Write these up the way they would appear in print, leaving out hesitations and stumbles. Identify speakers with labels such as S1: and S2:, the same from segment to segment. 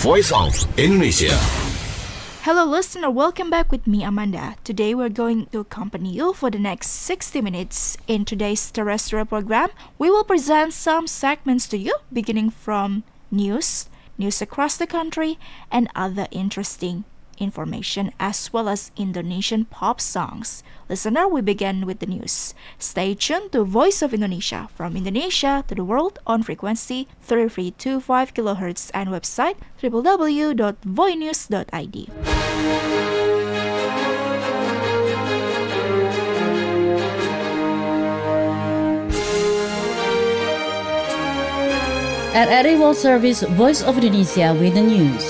S1: Voice of Indonesia.
S2: Hello listener, welcome back with me Amanda. Today we're going to accompany you for the next 60 minutes. In today's terrestrial program, we will present some segments to you beginning from news across the country, and other interesting information as well as Indonesian pop songs. Listener, we begin with the news. Stay tuned to Voice of Indonesia from Indonesia to the world on frequency 3325 kHz and website www.voinews.id.
S3: RRI World Service Voice of Indonesia with the news.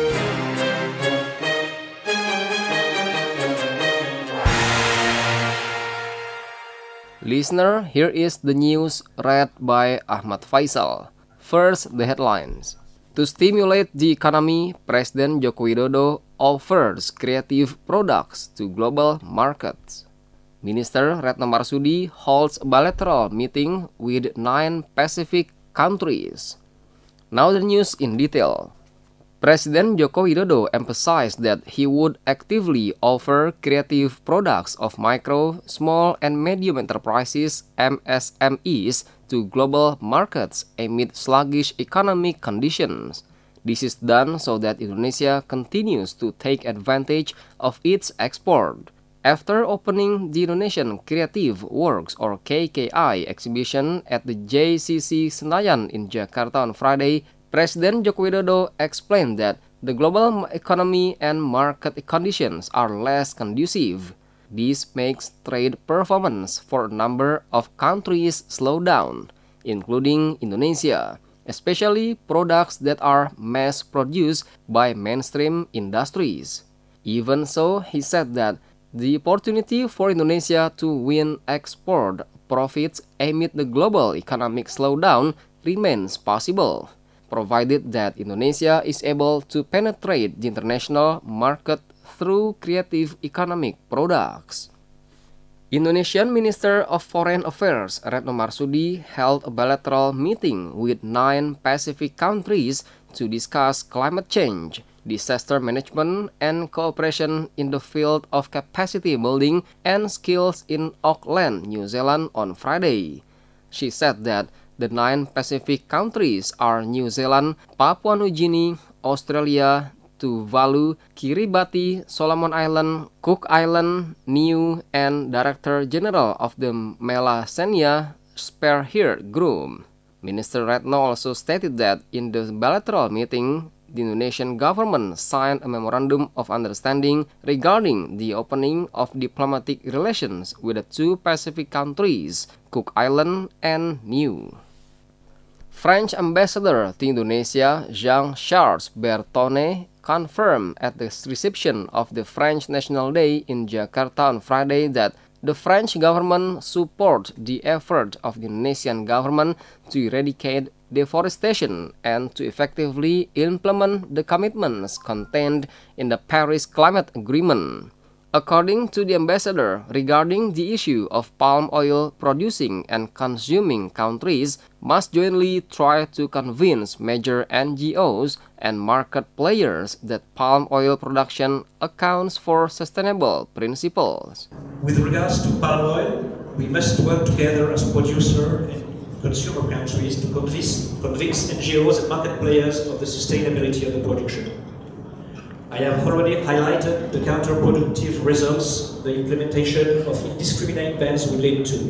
S4: Listener, here is the news read by Ahmad Faisal. First, the headlines. To stimulate the economy, President Joko Widodo offers creative products to global markets. Minister Retno Marsudi holds a bilateral meeting with 9 Pacific countries. Now the news in detail. President Joko Widodo emphasized that he would actively offer creative products of micro, small, and medium enterprises (MSMEs) to global markets amid sluggish economic conditions. This is done so that Indonesia continues to take advantage of its export. After opening the Indonesian Creative Works or KKI exhibition at the JCC Senayan in Jakarta on Friday, President Joko Widodo explained that the global economy and market conditions are less conducive. This makes trade performance for a number of countries slow down, including Indonesia, especially products that are mass-produced by mainstream industries. Even so, he said that the opportunity for Indonesia to win export profits amid the global economic slowdown remains possible, provided that Indonesia is able to penetrate the international market through creative economic products. Indonesian Minister of Foreign Affairs Retno Marsudi held a bilateral meeting with 9 Pacific countries to discuss climate change, disaster management, and cooperation in the field of capacity building and skills in Auckland, New Zealand on Friday. She said that the 9 Pacific countries are New Zealand, Papua New Guinea, Australia, Tuvalu, Kiribati, Solomon Island, Cook Island, Niue, and Director General of the Melasenia Spearhead Group. Minister Retno also stated that in the bilateral meeting, the Indonesian government signed a memorandum of understanding regarding the opening of diplomatic relations with the 2 Pacific countries, Cook Island and Niue. French Ambassador to Indonesia Jean-Charles Bertone confirmed at the reception of the French National Day in Jakarta on Friday that the French government supports the effort of the Indonesian government to eradicate deforestation and to effectively implement the commitments contained in the Paris Climate Agreement. According to the ambassador, regarding the issue of palm oil producing and consuming countries must jointly try to convince major NGOs and market players that palm oil production accounts for sustainable principles.
S5: With regards to palm oil, we must work together as producer and consumer countries to convince NGOs and market players of the sustainability of the production. I have already highlighted the counterproductive results the implementation of indiscriminate bans will lead to.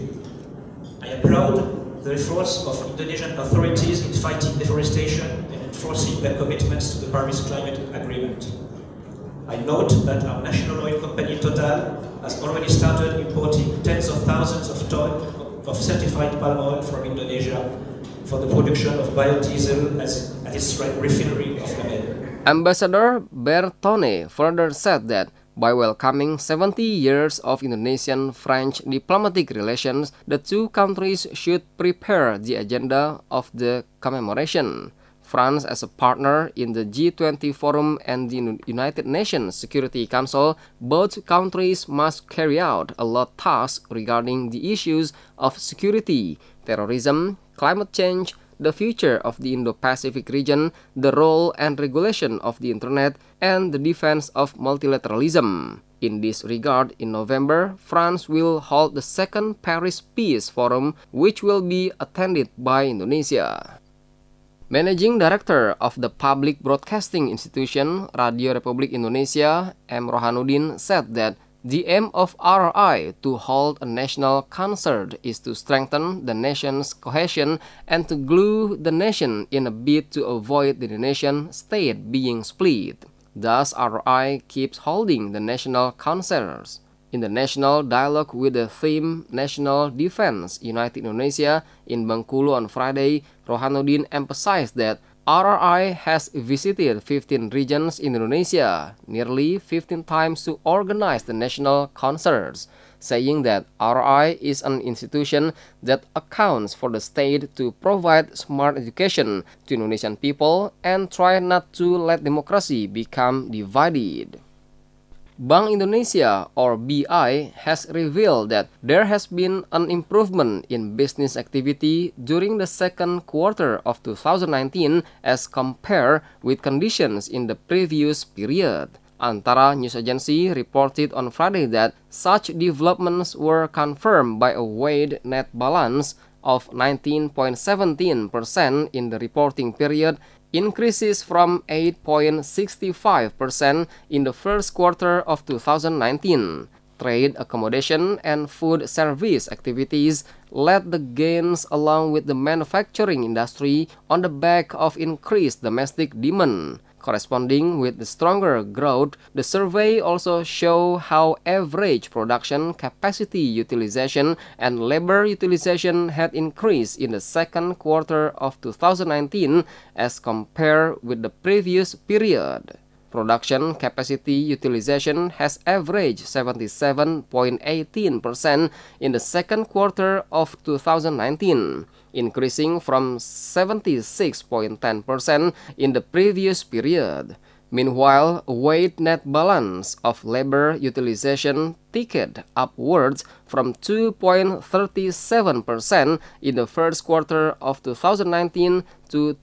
S5: I applaud the efforts of Indonesian authorities in fighting deforestation and enforcing their commitments to the Paris Climate Agreement. I note that our national oil company Total has already started importing tens of thousands of tons of certified palm oil from Indonesia for the production of biodiesel at its refinery of Lamed.
S4: Ambassador Bertone further said that by welcoming 70 years of Indonesian-French diplomatic relations, the 2 countries should prepare the agenda of the commemoration. France as a partner in the G20 Forum and the United Nations Security Council, both countries must carry out a lot of tasks regarding the issues of security, terrorism, climate change, the future of the Indo-Pacific region, the role and regulation of the Internet, and the defense of multilateralism. In this regard, in November, France will hold the second Paris Peace Forum, which will be attended by Indonesia. Managing Director of the Public Broadcasting Institution, Radio Republik Indonesia, M. Rohanuddin, said that the aim of RRI to hold a national concert is to strengthen the nation's cohesion and to glue the nation in a bid to avoid the nation state being split. Thus, RRI keeps holding the national concerts. In the national dialogue with the theme National Defense United Indonesia in Bengkulu on Friday, Rohanuddin emphasized that RRI has visited 15 regions in Indonesia, nearly 15 times to organize the national concerts, saying that RRI is an institution that accounts for the state to provide smart education to Indonesian people and try not to let democracy become divided. Bank Indonesia, or BI, has revealed that there has been an improvement in business activity during the second quarter of 2019 as compared with conditions in the previous period. Antara News Agency reported on Friday that such developments were confirmed by a weighed net balance of 19.17% in the reporting period, increases from 8.65% in the first quarter of 2019. Trade, accommodation, and food service activities led the gains along with the manufacturing industry on the back of increased domestic demand. Corresponding with the stronger growth, the survey also shows how average production capacity utilization and labor utilization had increased in the second quarter of 2019 as compared with the previous period. Production capacity utilization has averaged 77.18% in the second quarter of 2019, increasing from 76.10% in the previous period. Meanwhile, a weighted net balance of labor utilization ticked upwards from 2.37% in the first quarter of 2019 to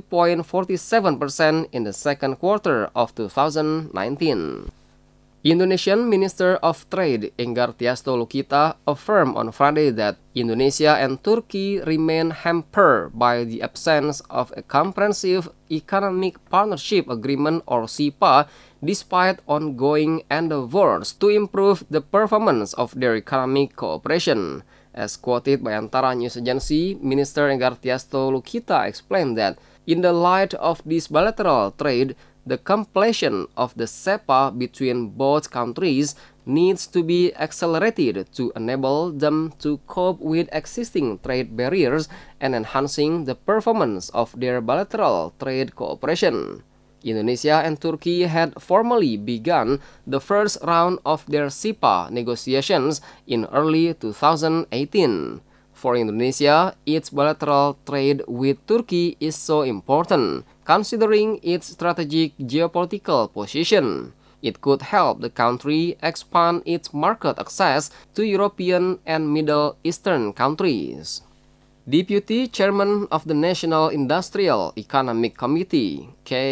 S4: 2.47% in the second quarter of 2019. Indonesian Minister of Trade Enggar Tiasto Lukita affirmed on Friday that Indonesia and Turkey remain hampered by the absence of a comprehensive economic partnership agreement or CEPA despite ongoing endeavors to improve the performance of their economic cooperation. As quoted by Antara News Agency, Minister Enggar Tiasto Lukita explained that in the light of this bilateral trade, the completion of the CEPA between both countries needs to be accelerated to enable them to cope with existing trade barriers and enhancing the performance of their bilateral trade cooperation. Indonesia and Turkey had formally begun the first round of their CEPA negotiations in early 2018. For Indonesia, its bilateral trade with Turkey is so important, considering its strategic geopolitical position. It could help the country expand its market access to European and Middle Eastern countries. Deputy Chairman of the National Industrial Economic Committee,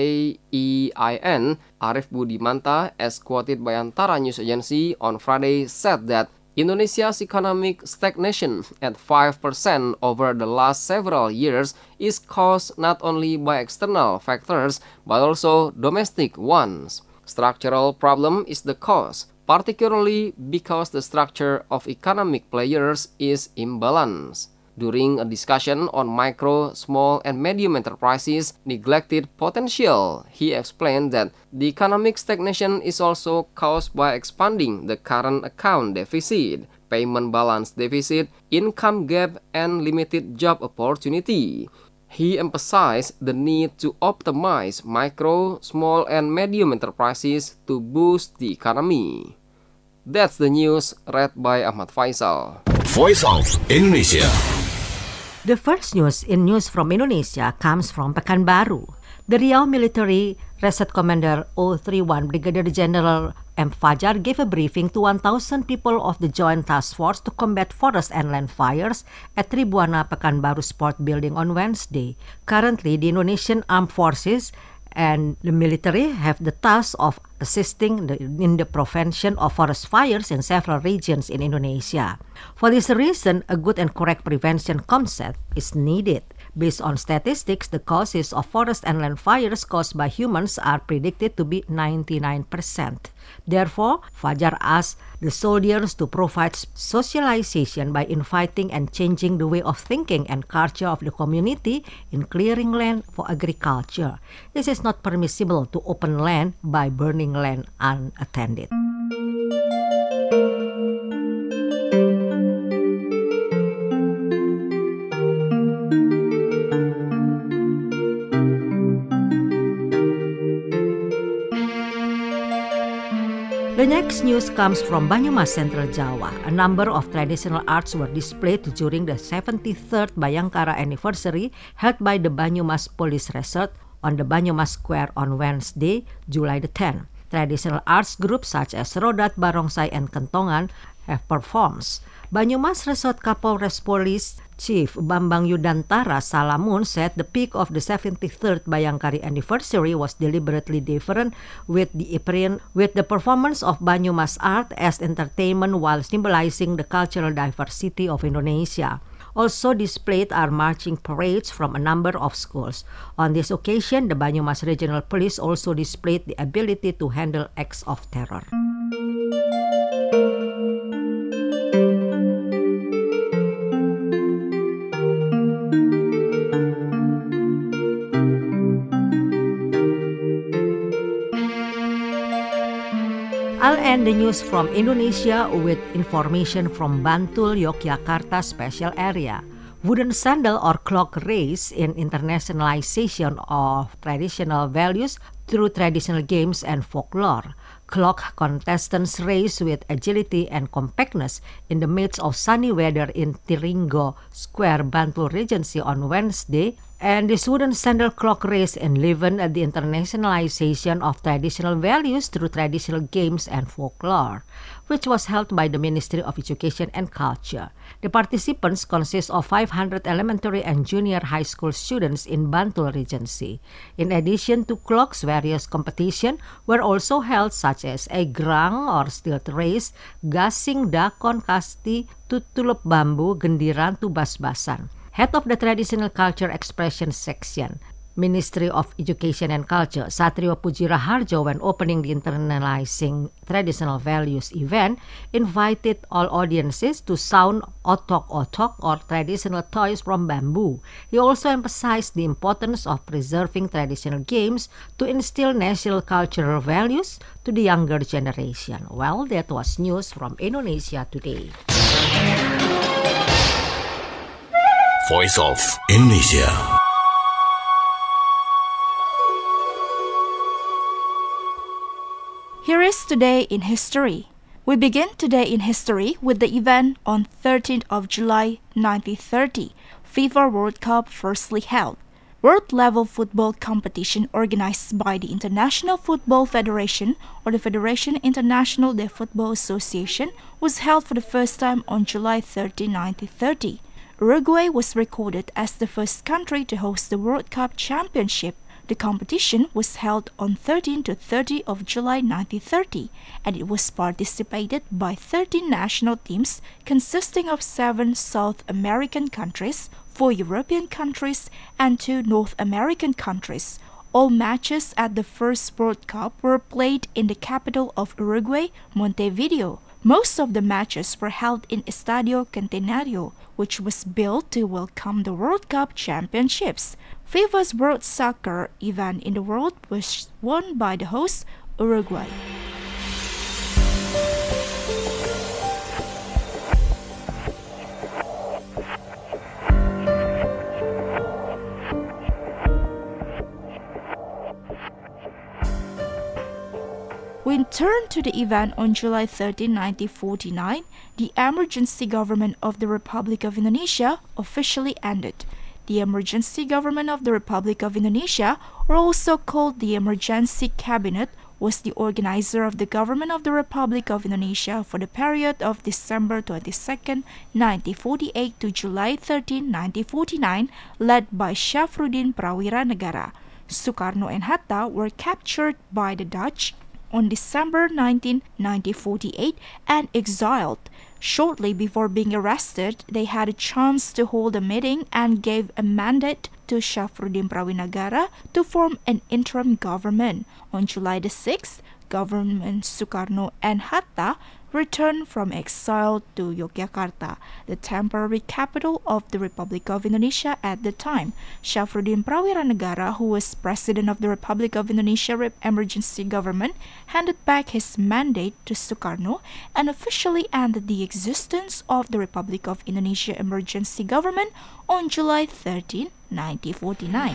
S4: KEIN, Arief Budimanta, as quoted by Antara News Agency on Friday, said that Indonesia's economic stagnation at 5% over the last several years is caused not only by external factors but also domestic ones. Structural problem is the cause, particularly because the structure of economic players is imbalanced. During a discussion on micro, small, and medium enterprises' neglected potential, he explained that the economic stagnation is also caused by expanding the current account deficit, payment balance deficit, income gap, and limited job opportunity. He emphasized the need to optimize micro, small, and medium enterprises to boost the economy. That's the news read by Ahmad Faisal.
S1: Voice of Indonesia.
S6: The first news in News from Indonesia comes from Pekanbaru. The Riau Military Reserve Commander 031 Brigadier General M. Fajar gave a briefing to 1,000 people of the Joint Task Force to Combat Forest and Land Fires at Tribuana Pekanbaru Sport Building on Wednesday. Currently, the Indonesian Armed Forces and the military have the task of assisting in the prevention of forest fires in several regions in Indonesia. For this reason, a good and correct prevention concept is needed. Based on statistics, the causes of forest and land fires caused by humans are predicted to be 99%. Therefore, Fajar asked the soldiers to provide socialization by inviting and changing the way of thinking and culture of the community in clearing land for agriculture. It is not permissible to open land by burning land unattended. The next news comes from Banyumas, Central Java. A number of traditional arts were displayed during the 73rd Bayangkara anniversary held by the Banyumas Police Resort on the Banyumas Square on Wednesday, July the 10th. Traditional arts groups such as Rodat, Barongsai, and Kentongan have performed. Banyumas Resort Kapolres Police Chief Bambang Yudantara Salamun said the peak of the 73rd Bayangkari anniversary was deliberately different with the performance of Banyumas art as entertainment while symbolizing the cultural diversity of Indonesia. Also displayed are marching parades from a number of schools. On this occasion, the Banyumas Regional Police also displayed the ability to handle acts of terror. I'll end the news from Indonesia with information from Bantul, Yogyakarta special area. Wooden sandal or clock race in internationalization of traditional values through traditional games and folklore. Clock contestants race with agility and compactness in the midst of sunny weather in Tiringgo Square, Bantul Regency on Wednesday. And this wooden sandal clock race enlivened the internationalization of traditional values through traditional games and folklore, which was held by the Ministry of Education and Culture. The participants consist of 500 elementary and junior high school students in Bantul Regency. In addition to clocks, various competitions were also held such as a grang or stilt race, gasing, dakon, kasti, tutulep bambu, gendiran, tubas-basan. Head of the Traditional Culture Expression Section, Ministry of Education and Culture, Satrio Pujiraharjo, when opening the Internalizing Traditional Values event, invited all audiences to sound otok-otok or traditional toys from bamboo. He also emphasized the importance of preserving traditional games to instill national cultural values to the younger generation. Well, that was news from Indonesia today.
S1: Voice of Indonesia.
S2: Here is Today in History. We begin Today in History with the event on 13th of July 1930, FIFA World Cup firstly held. World-level football competition organized by the International Football Federation or the Federation International de Football Association was held for the first time on July 13, 1930. Uruguay was recorded as the first country to host the World Cup Championship. The competition was held on 13 to 30 of July 1930, and it was participated by 13 national teams consisting of 7 South American countries, 4 European countries, and 2 North American countries. All matches at the first World Cup were played in the capital of Uruguay, Montevideo. Most of the matches were held in Estadio Centenario, which was built to welcome the World Cup Championships. FIFA's World Soccer event in the world was won by the host, Uruguay. We turn to the event on July 13, 1949. The emergency government of the Republic of Indonesia officially ended. The emergency government of the Republic of Indonesia, or also called the emergency cabinet, was the organizer of the Government of the Republic of Indonesia for the period of December 22, 1948 to July 13, 1949, led by Syafruddin Prawira Negara. Sukarno and Hatta were captured by the Dutch on December 19, 1948 and exiled. Shortly before being arrested, they had a chance to hold a meeting and gave a mandate to Syafruddin Prawira Negara to form an interim government. On July the 6th, Government Sukarno and Hatta returned from exile to Yogyakarta, the temporary capital of the Republic of Indonesia at the time. Syafruddin Prawira Negara, who was president of the Republic of Indonesia emergency government, handed back his mandate to Sukarno and officially ended the existence of the Republic of Indonesia emergency government on July 13, 1949.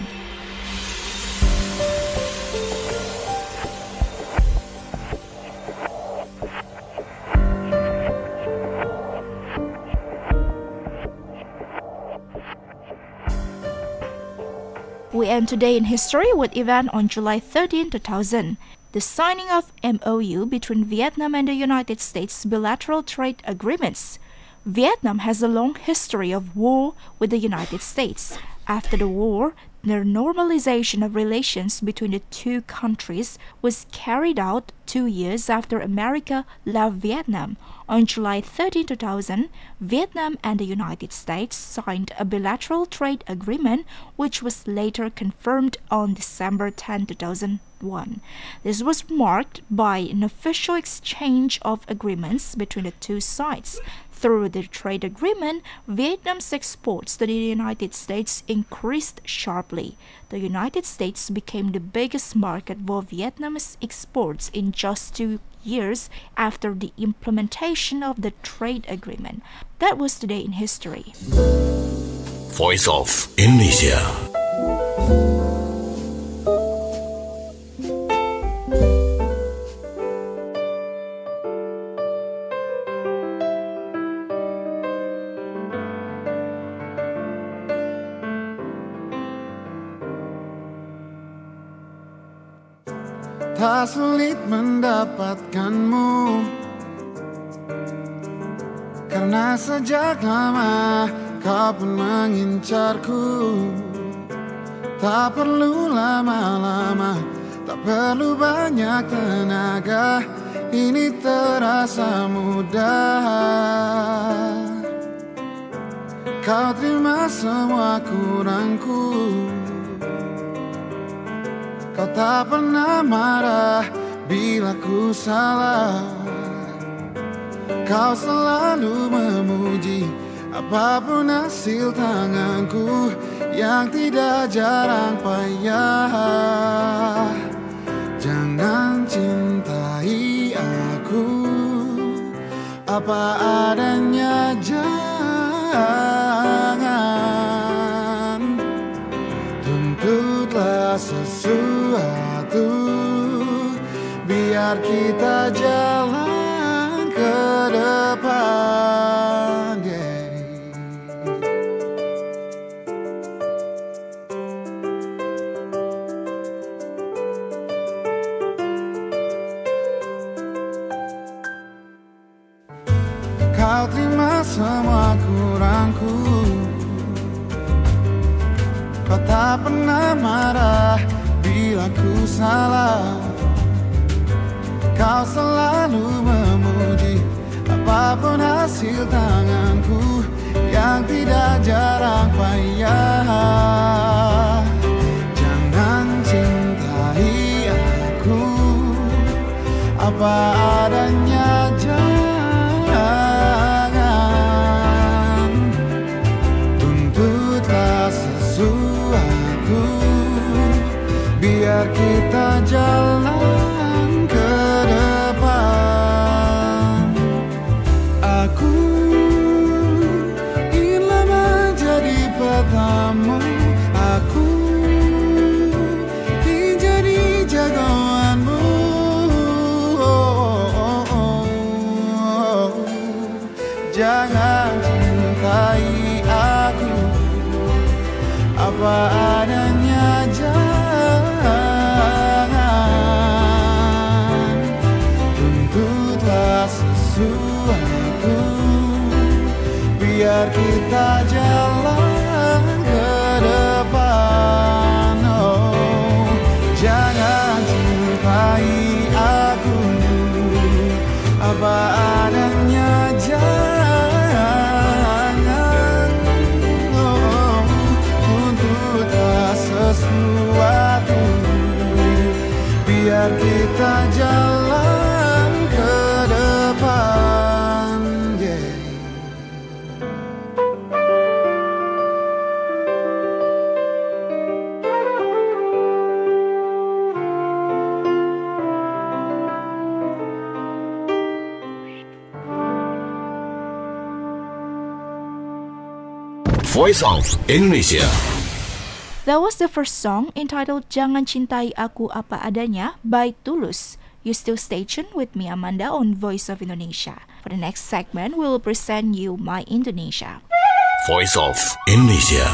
S2: We end today in history with event on July 13, 2000. The signing of MOU between Vietnam and the United States bilateral trade agreements. Vietnam has a long history of war with the United States. After the war, the normalization of relations between the two countries was carried out 2 years after America left Vietnam. On July 13, 2000, Vietnam and the United States signed a bilateral trade agreement which was later confirmed on December 10, 2001. This was marked by an official exchange of agreements between the two sides. Through the trade agreement, Vietnam's exports to the United States increased sharply. The United States became the biggest market for Vietnam's exports in just 2 years after the implementation of the trade agreement. That was today in history.
S1: Voice of Indonesia.
S7: Tak sulit mendapatkanmu, karena sejak lama kau pun mengincarku. Tak perlu lama-lama, tak perlu banyak tenaga, ini terasa mudah. Kau terima semua kurangku, kau tak pernah marah bila ku salah. Kau selalu memuji apapun hasil tanganku yang tidak jarang payah. Jangan cintai aku apa adanya, jangan tuntutlah sesuatu, biar kita jalan ke depan. Kau terima semua kurangku, kau tak pernah marah bila ku salah. Kau selalu memuji apapun hasil tanganku yang tidak jarang payah. Jangan cintai aku apa adanya, jangan tuntutlah sesuatu, biar kita jalan ke depan. Aku ingin menjadi petamu, aku ingin jadi jagoanmu. Jangan cintai aku apa adanya, jangan
S1: Voice of Indonesia.
S2: That was the first song entitled Jangan Cintai Aku Apa Adanya by Tulus. You still stay tuned with me, Amanda, on Voice of Indonesia. For the next segment, we will present you My Indonesia.
S1: Voice of Indonesia.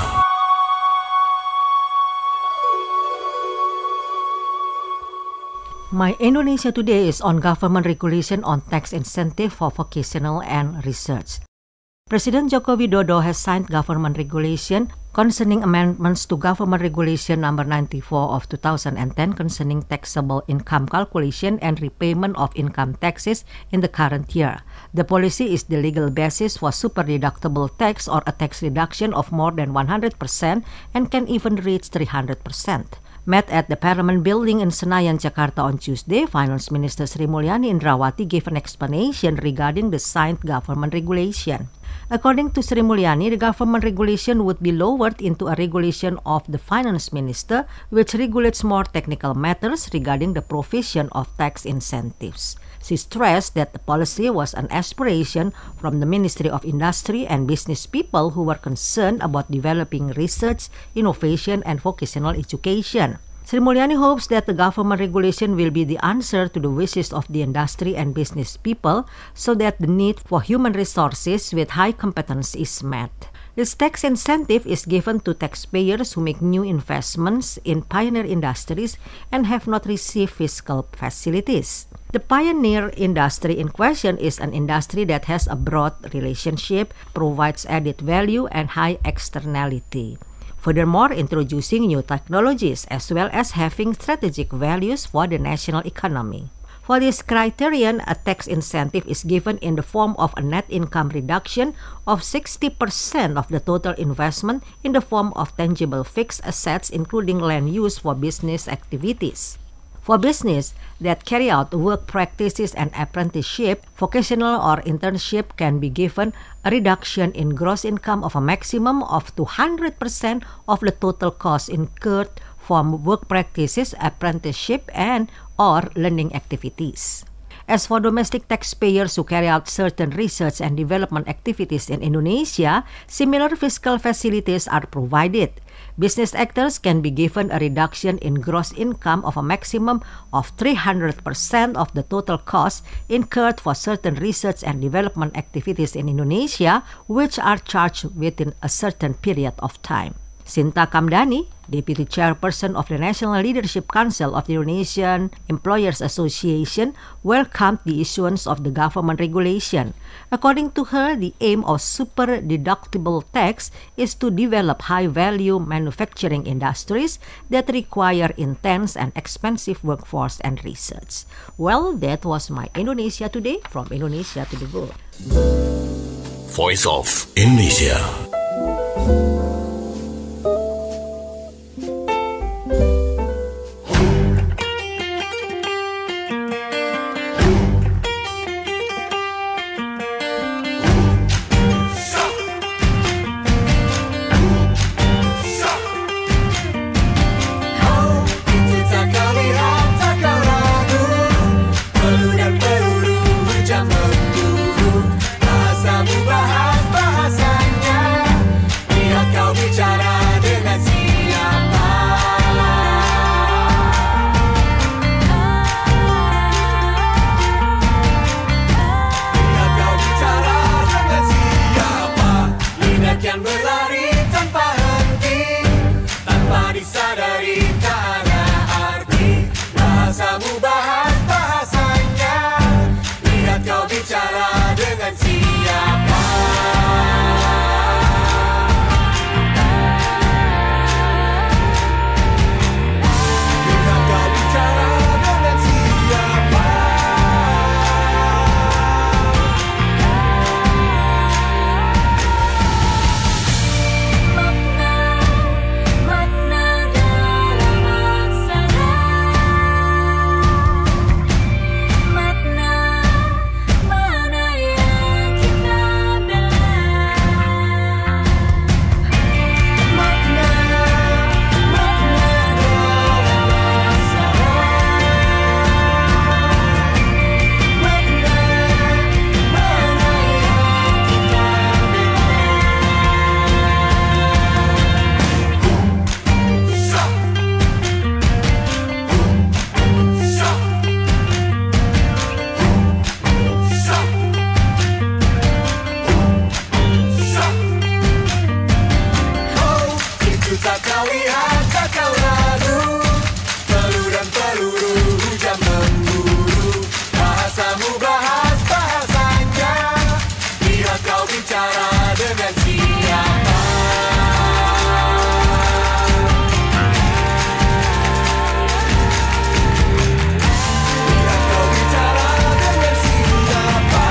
S6: My Indonesia today is on government regulation on tax incentive for vocational and research. President Joko Widodo has signed government regulation concerning amendments to Government Regulation Number 94 of 2010 concerning taxable income calculation and repayment of income taxes in the current year. The policy is the legal basis for super-deductible tax or a tax reduction of more than 100% and can even reach 300%. Met at the Parliament Building in Senayan, Jakarta on Tuesday, Finance Minister Sri Mulyani Indrawati gave an explanation regarding the signed government regulation. According to Sri Mulyani, the government regulation would be lowered into a regulation of the Finance Minister, which regulates more technical matters regarding the provision of tax incentives. She stressed that the policy was an aspiration from the Ministry of Industry and Business people who were concerned about developing research, innovation, and vocational education. Sri Mulyani hopes that the government regulation will be the answer to the wishes of the industry and business people so that the need for human resources with high competence is met. This tax incentive is given to taxpayers who make new investments in pioneer industries and have not received fiscal facilities. The pioneer industry in question is an industry that has a broad relationship, provides added value, and high externality. Furthermore, introducing new technologies as well as having strategic values for the national economy. For this criterion, a tax incentive is given in the form of a net income reduction of 60% of the total investment in the form of tangible fixed assets, including land use for business activities. For business that carry out work practices and apprenticeship, vocational or internship can be given a reduction in gross income of a maximum of 200% of the total cost incurred from work practices, apprenticeship, and or learning activities. As for domestic taxpayers who carry out certain research and development activities in Indonesia, similar fiscal facilities are provided. Business actors can be given a reduction in gross income of a maximum of 300% of the total cost incurred for certain research and development activities in Indonesia, which are charged within a certain period of time. Sinta Kamdani, Deputy Chairperson of the National Leadership Council of the Indonesian Employers Association, welcomed the issuance of the government regulation. According to her, the aim of super-deductible tax is to develop high-value manufacturing industries that require intense and expensive workforce and research. Well, that was my Indonesia today from Indonesia to the world.
S1: Voice of Indonesia.
S7: Bahasamu bahas bahasanya, biarkan Tak kau lihat, tak kau ragu, peluru dan peluru hujan memburu. Bahasamu bahas bahasanya, lihat kau bicara dengan siapa. Lihat kau bicara dengan siapa.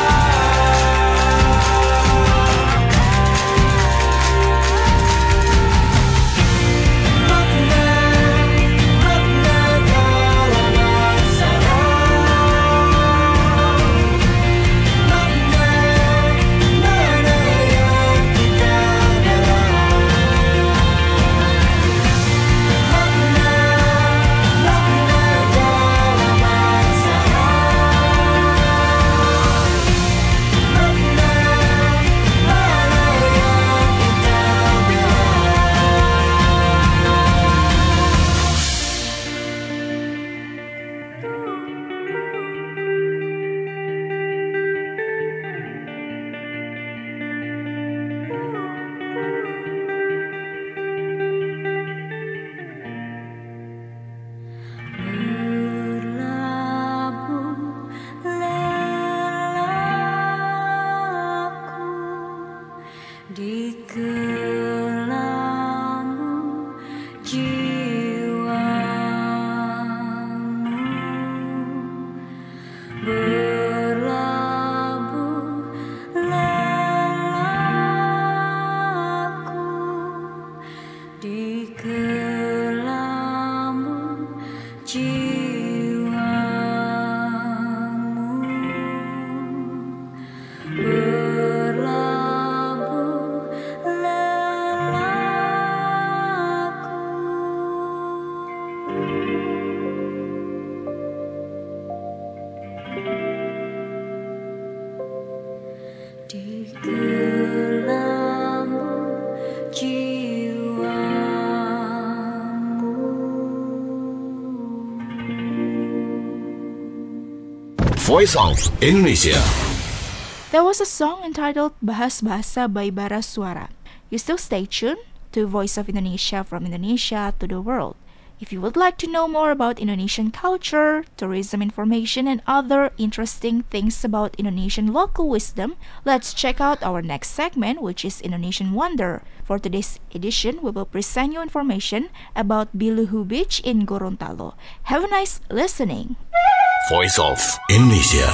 S1: Voice of Indonesia.
S2: There was a song entitled Bahas Bahasa by Bara Suara. You still stay tuned to Voice of Indonesia, from Indonesia to the world. If you would like to know more about Indonesian culture, tourism information, and other interesting things about Indonesian local wisdom, let's check out our next segment, which is Indonesian Wonder. For today's edition, we will present you information about Biluhu Beach in Gorontalo. Have a nice listening.
S1: Voice of Indonesia.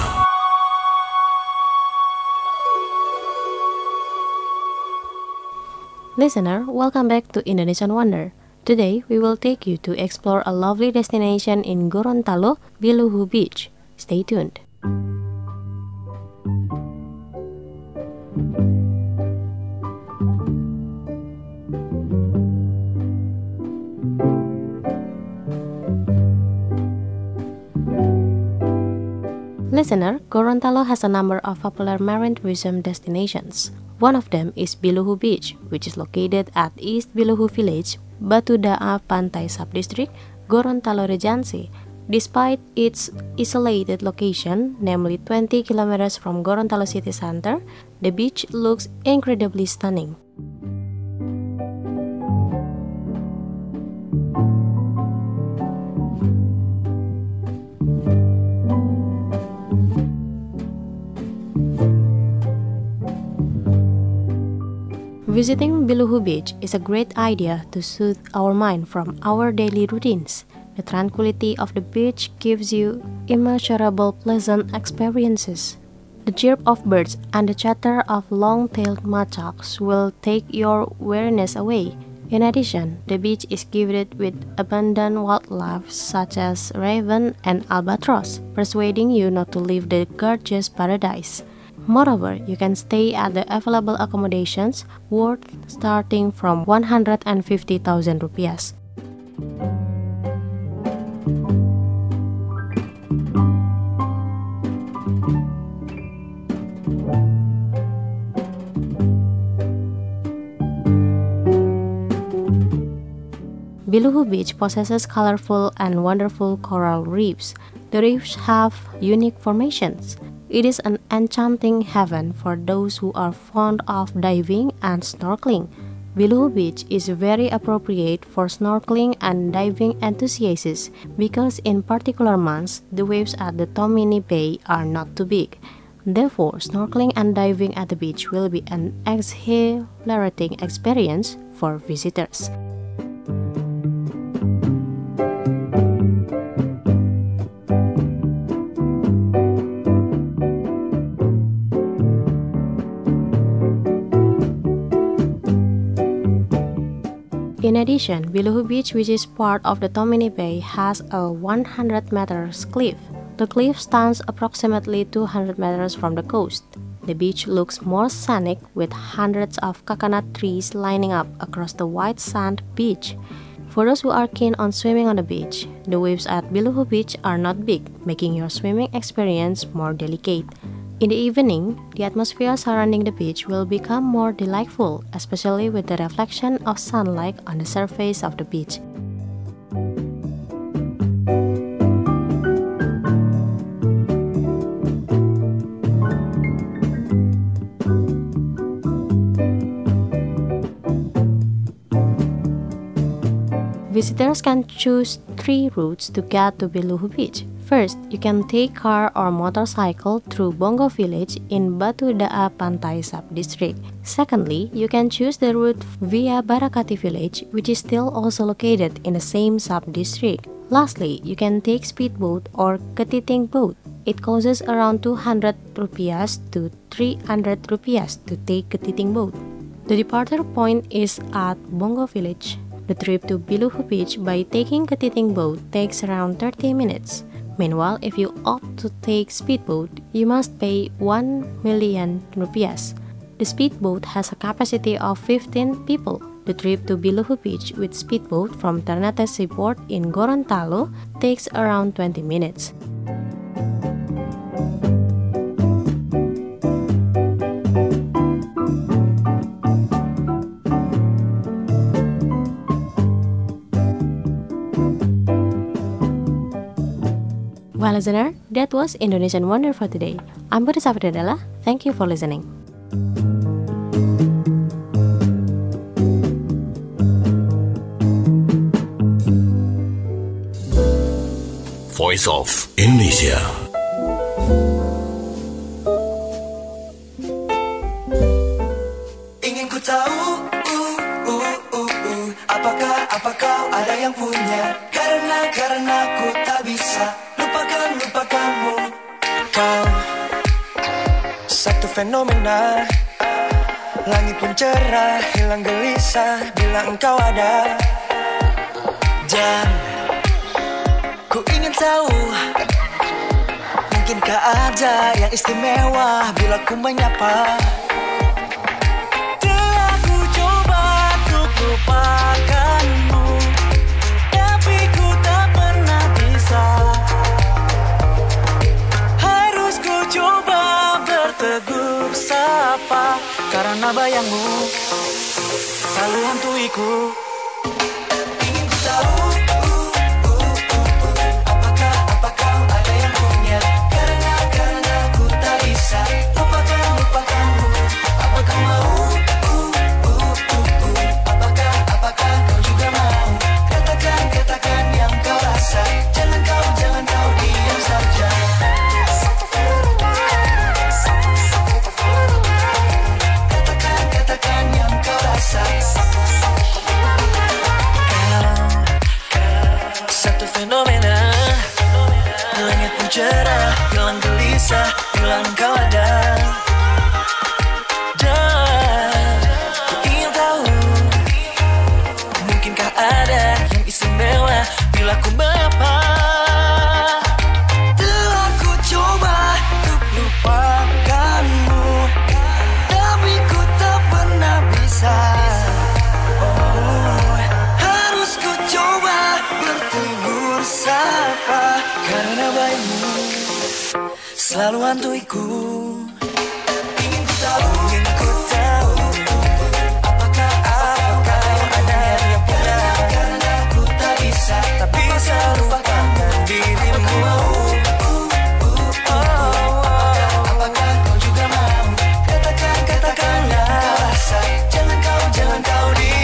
S8: Listener, welcome back to Indonesian Wonder. Today, we will take you to explore a lovely destination in Gorontalo, Biluhu Beach. Stay tuned. Listener, Gorontalo has a number of popular marine tourism destinations. One of them is Biluhu Beach, which is located at East Biluhu Village, Batu Da'a Pantai Subdistrict, Gorontalo Regency. Despite its isolated location, namely 20 kilometers from Gorontalo city center, the beach looks incredibly stunning. Visiting Biluhu Beach is a great idea to soothe our mind from our daily routines. The tranquility of the beach gives you immeasurable pleasant experiences. The chirp of birds and the chatter of long-tailed macaques will take your weariness away. In addition, the beach is gifted with abundant wildlife such as raven and albatross, persuading you not to leave the gorgeous paradise. Moreover, you can stay at the available accommodations worth starting from 150,000 rupiah. Biluhu Beach possesses colorful and wonderful coral reefs. The reefs have unique formations. It is an enchanting heaven for those who are fond of diving and snorkeling. Biluhu Beach is very appropriate for snorkeling and diving enthusiasts because in particular months, the waves at the Tomini Bay are not too big. Therefore, snorkeling and diving at the beach will be an exhilarating experience for visitors. In addition, Biluhu Beach, which is part of the Tomini Bay, has a 100 meters cliff. The cliff stands approximately 200 meters from the coast. The beach looks more scenic with hundreds of coconut trees lining up across the white sand beach. For those who are keen on swimming on the beach, the waves at Biluhu Beach are not big, making your swimming experience more delicate. In the evening, the atmosphere surrounding the beach will become more delightful, especially with the reflection of sunlight on the surface of the beach. Visitors can choose 3 routes to get to Biluhu Beach. First, you can take car or motorcycle through Bongo Village in Batu Da'a Pantai Sub-District. Secondly, you can choose the route via Barakati Village, which is still also located in the same sub-district. Lastly, you can take speedboat or Ketiting boat. It costs around 200 rupiahs to 300 rupiahs to take Ketiting boat. The departure point is at Bongo Village. The trip to Biluhu Beach by taking Ketiting boat takes around 30 minutes. Meanwhile, if you opt to take speedboat, you must pay 1 million rupiahs. The speedboat has a capacity of 15 people. The trip to Biluhu Beach with speedboat from Ternate Seaport in Gorontalo takes around 20 minutes. Well, listener, that was Indonesian Wonder for today. I'm Putri Safridala. Thank you for listening.
S1: Voice of Indonesia.
S7: Ingin ku tahu, apakah kau ada yang punya? Karena ku tak bisa lupakanmu. Kau satu fenomena, langit pun cerah, hilang gelisah bila engkau ada. Dan ku ingin tahu, mungkinkah ada yang istimewa bila ku menyapa? Telah ku coba untuk lupakanmu, tapi ku tak pernah bisa. Harus ku coba bertegur sapa, karena bayangmu selalu hantuiku. Ingin ku tahu, apakah kau ada yang punya? Karena ku tak bisa lupakanmu. Apakah mau? Apakah kau juga mau? Katakan yang kau rasa. Jangan kau diam saja. Katakan yang kau rasa. Kau satu fenomena, langit pun cerah, hilang gelisah bila engkau ada. Dan ku ingin tahu, mungkinkah ada yang istimewa bila ku menyapa? Telah ku coba untuk lupakanmu, tapi ku tak pernah bisa. Harus ku coba bertegur sapa, karena bayimu selalu hantuiku. Ingin ku tahu, apakah ada yang punya? Karena ku tak bisa lupakan dirimu. Apakah kau juga mau? Katakan yang kau rasa. Jangan kau diam.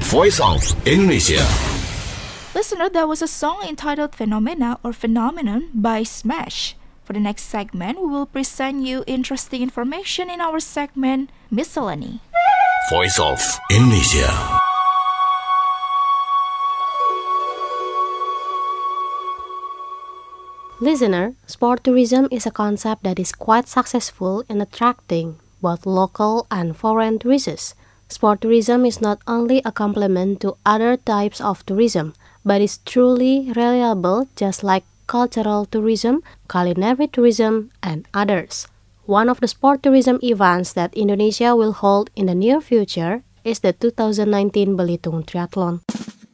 S1: Voice of Indonesia.
S2: Listener, that was a song entitled Phenomena or Phenomenon by Smash. For the next segment, we will present you interesting information in our segment Miscellany.
S1: Voice of Indonesia.
S8: Listener, sport tourism is a concept that is quite successful in attracting both local and foreign tourists. Sport tourism is not only a complement to other types of tourism, but is truly reliable just like cultural tourism, culinary tourism, and others. One of the sport tourism events that Indonesia will hold in the near future is the 2019 Belitung Triathlon.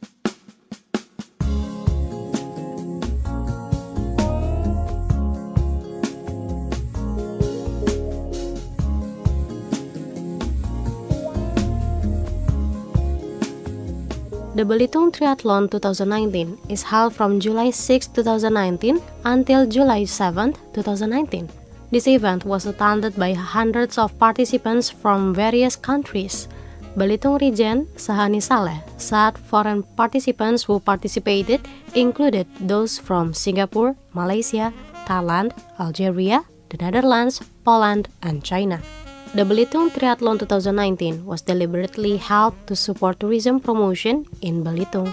S8: The Belitung Triathlon 2019 is held from July 6, 2019 until July 7, 2019. This event was attended by hundreds of participants from various countries. Belitung Region Sahani Saleh said foreign participants who participated included those from Singapore, Malaysia, Thailand, Algeria, the Netherlands, Poland, and China. The Belitung Triathlon 2019 was deliberately held to support tourism promotion in Belitung.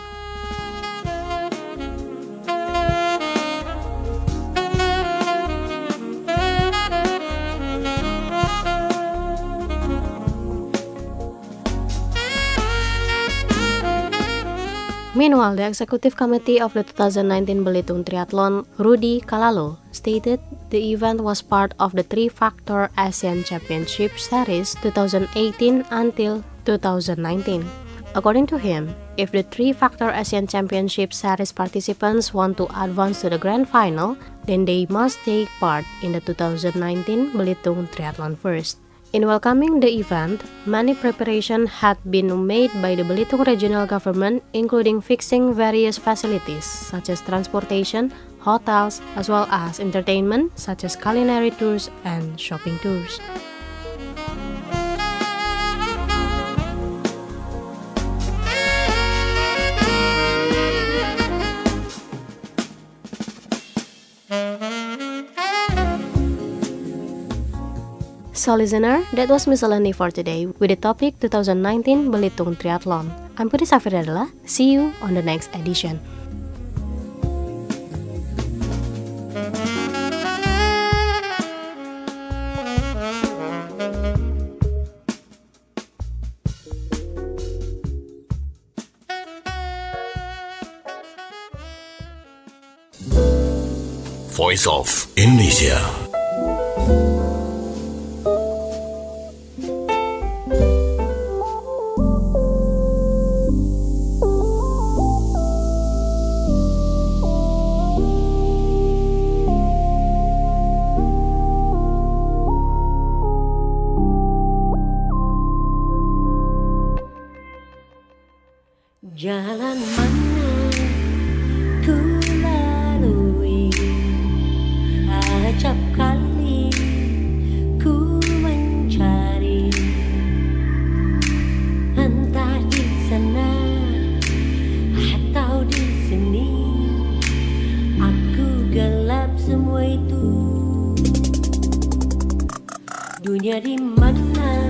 S8: Meanwhile, the executive committee of the 2019 Belitung Triathlon, Rudi Kalalo, stated the event was part of the Three-Factor Asian Championship Series 2018 until 2019. According to him, if the Three-Factor Asian Championship Series participants want to advance to the grand final, then they must take part in the 2019 Belitung Triathlon first. In welcoming the event, many preparations had been made by the Belitung regional government, including fixing various facilities such as transportation, hotels, as well as entertainment such as culinary tours and shopping tours. So listener, that was Miscellany for today with the topic 2019 Belitung Triathlon. I'm Putri Safiradela. See you on the next edition.
S1: Voice of Indonesia.
S9: Jalan mana ku lalui, acap kali ku mencari, entah di sana atau di sini, aku gelap semua itu. Dunia di mana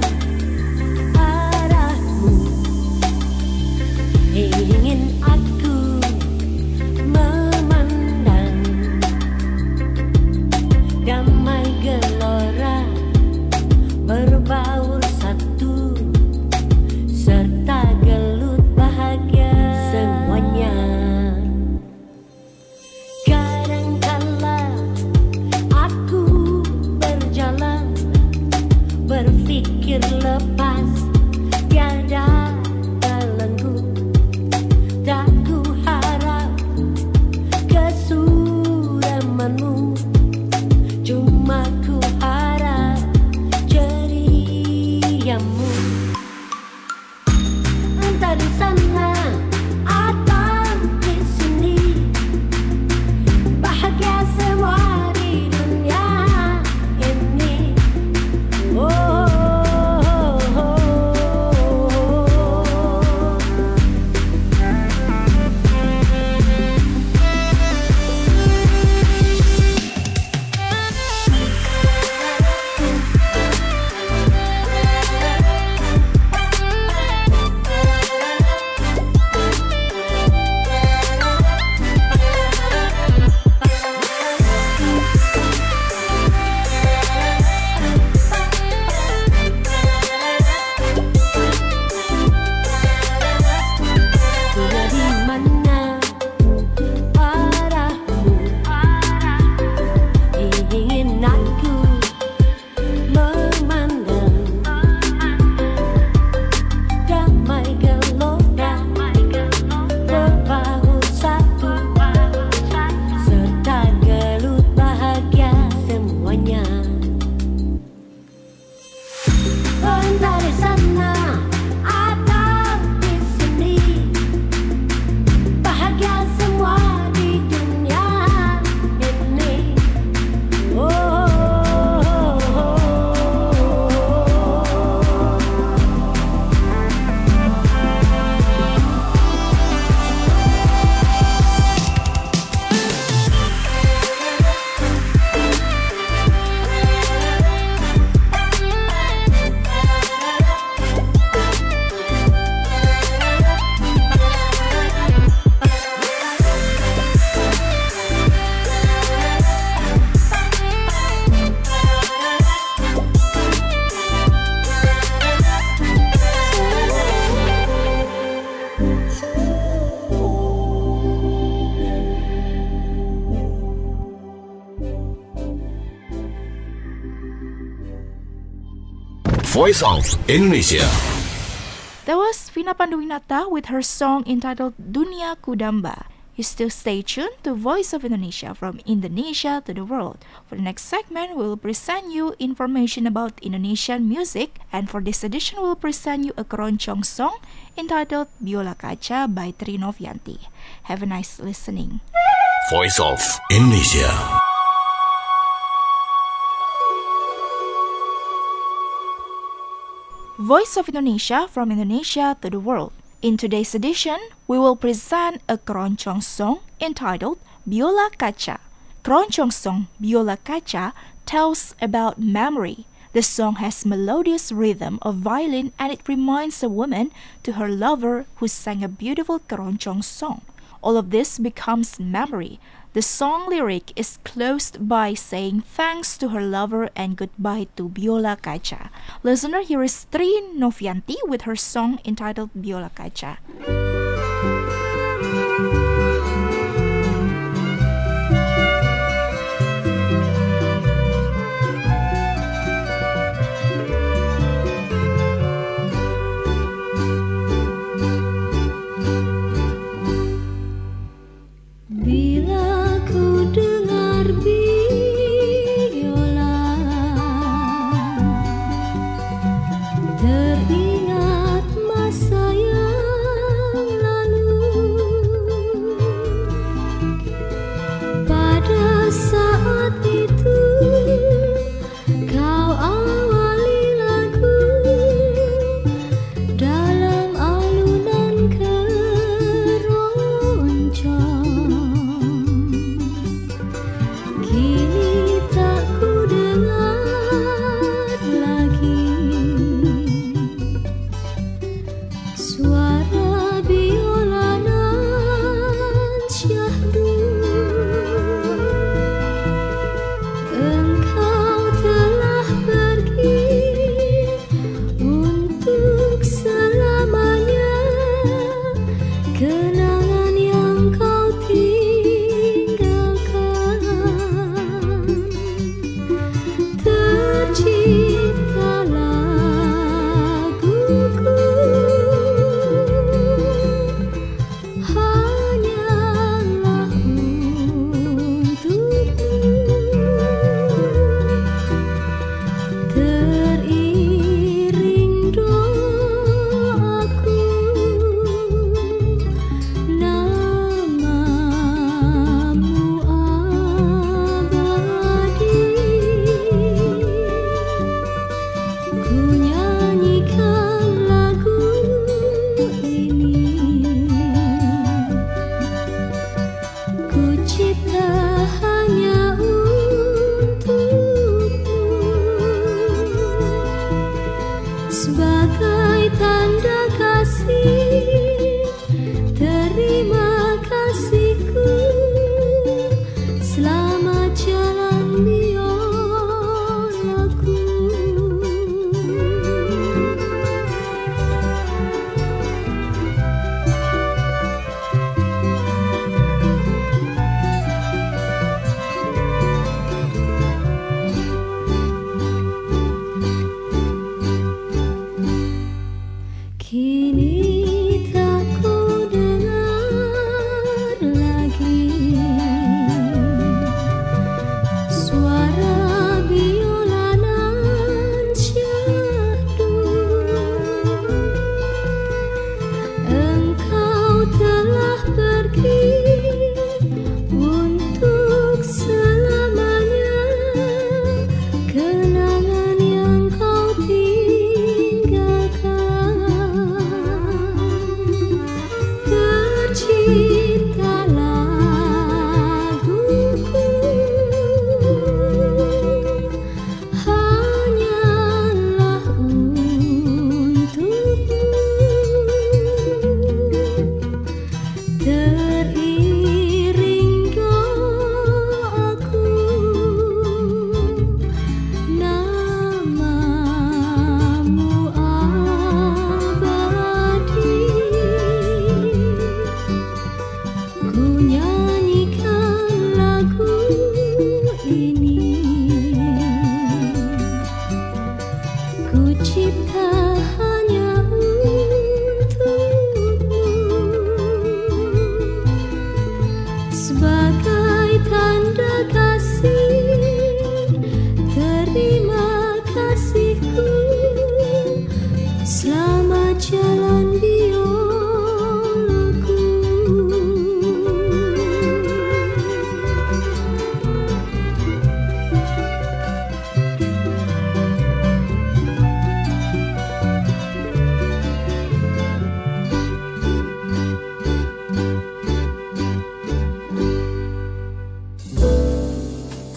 S9: ingin aku memandang, damai gelora berbaur satu, serta gelut bahagia semuanya. Kadangkala aku berjalan berpikir
S1: Voice of Indonesia.
S2: That was Vina Panduwinata with her song entitled Dunia Kudamba. You still stay tuned to Voice of Indonesia, from Indonesia to the world. For the next segment, we will present you information about Indonesian music, and for this edition, we will present you a keroncong song entitled Biola Kaca by Tri Novianti. Have a nice listening.
S1: Voice of Indonesia.
S2: Voice of Indonesia, from Indonesia to the world. In today's edition, we will present a keroncong song entitled Biola Kaca. Keroncong song Biola Kaca tells about memory. The song has melodious rhythm of violin, and it reminds a woman to her lover who sang a beautiful keroncong song. All of this becomes memory. The song lyric is closed by saying thanks to her lover and goodbye to Biola Kaca. Listener, here is Tri Novianti with her song entitled Biola Kaca.
S9: Bila ku dengar biola, teringat masa yang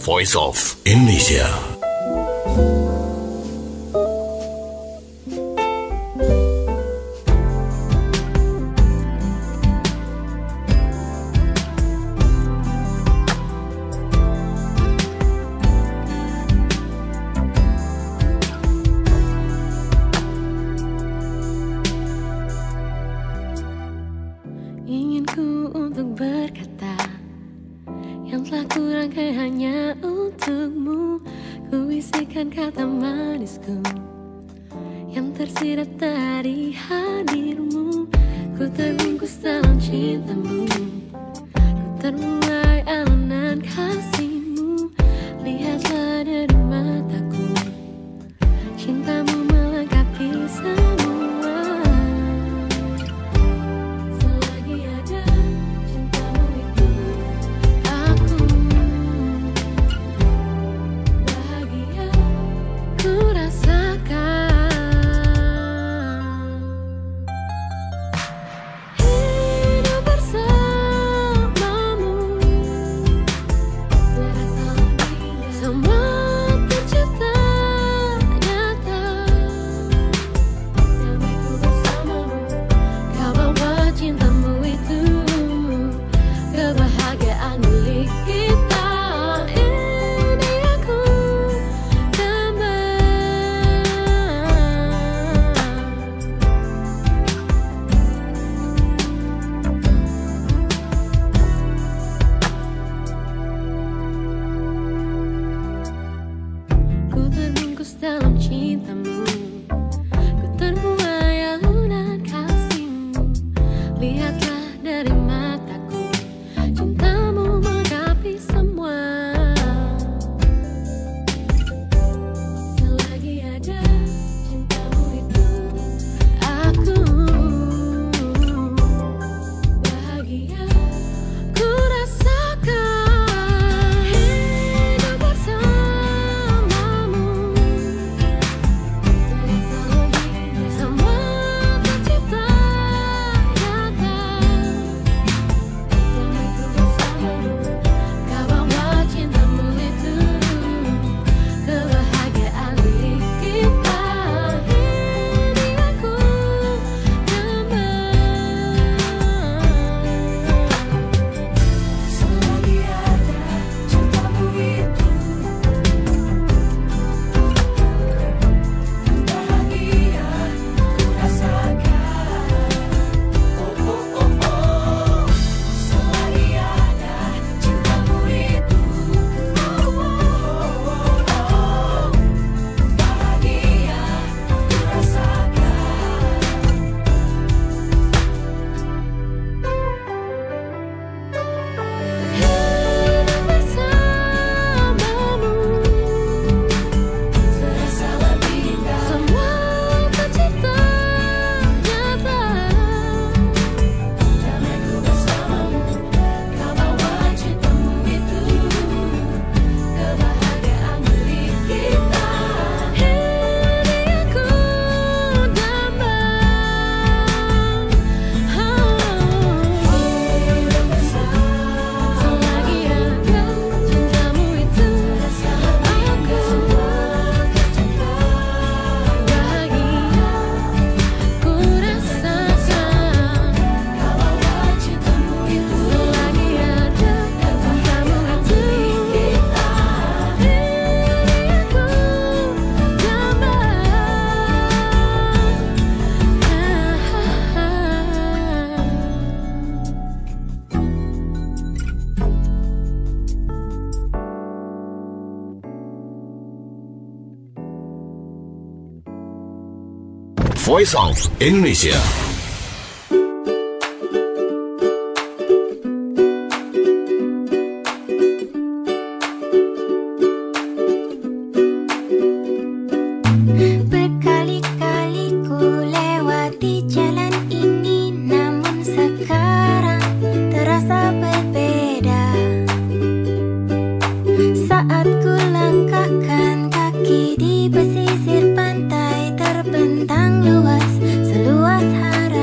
S1: Voice of Indonesia.
S9: Inginku untuk berkata yang telah kurangkai hanya untukmu. Ku bisikan kata manisku yang tersirat dari hadirmu. Ku terbungkus dalam cintamu, ku terbuai alunan kasihmu. Lihatlah dari mataku, cintamu melengkapi semua.
S1: Voice of Indonesia.
S10: Berkali-kali ku lewati jalan ini, namun sekarang terasa berbeda. Saat ku langkahkan kaki di pesisir pantai, terbentang luas seluas harapan.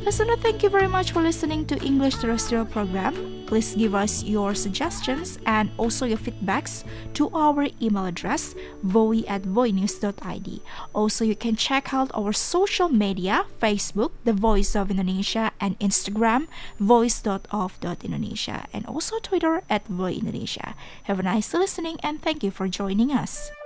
S2: Listener, thank you very much for listening to English Terrestrial Program. Please give us your suggestions and also your feedbacks to our email address voi@voinews.id. Also, you can check out our social media, Facebook, The Voice of Indonesia, and Instagram, voice.of.indonesia, and also Twitter @voindonesia. Have a nice listening and thank you for joining us.